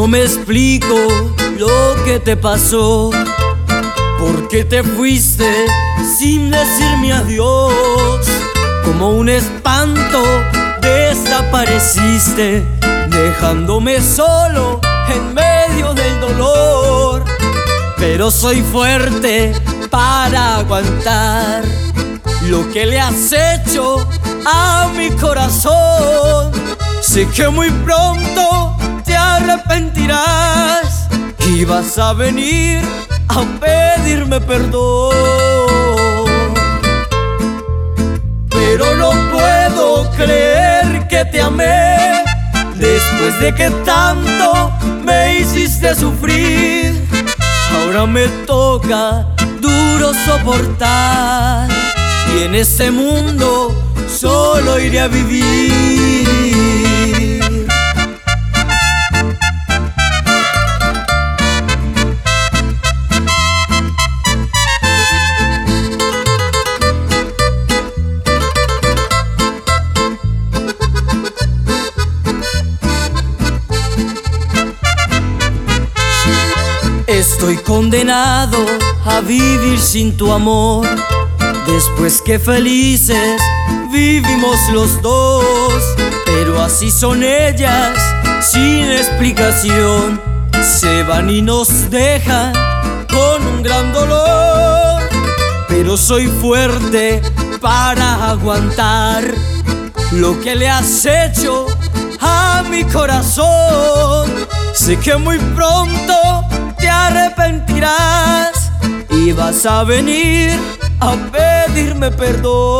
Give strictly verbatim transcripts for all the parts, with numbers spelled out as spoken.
no me explico lo que te pasó. ¿Por qué te fuiste sin decirme adiós? Como un espanto desapareciste, dejándome solo en medio del dolor. Pero soy fuerte para aguantar lo que le has hecho a mi corazón. Sé que muy pronto te arrepentirás y vas a venir a pedirme perdón. Pero no puedo creer que te amé después de que tanto me hiciste sufrir. Ahora me toca duro soportar y en este mundo solo iré a vivir. Estoy condenado a vivir sin tu amor, después que felices vivimos los dos. Pero así son ellas, sin explicación, se van y nos dejan con un gran dolor. Pero soy fuerte para aguantar lo que le has hecho a mi corazón. Sé que muy pronto te arrepentirás y vas a venir a pedirme perdón.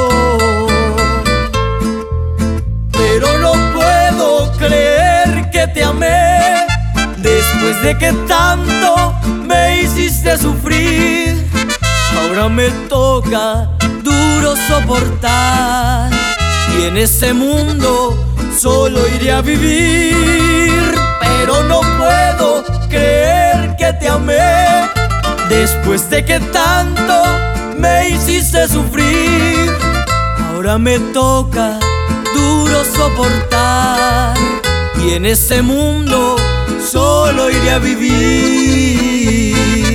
Pero no puedo creer que te amé después de que tanto me hiciste sufrir. Ahora me toca duro soportar y en este mundo solo iré a vivir. Pero no puedo creer que te amé después de que tanto me hiciste sufrir. Ahora me toca duro soportar y en este mundo solo iré a vivir.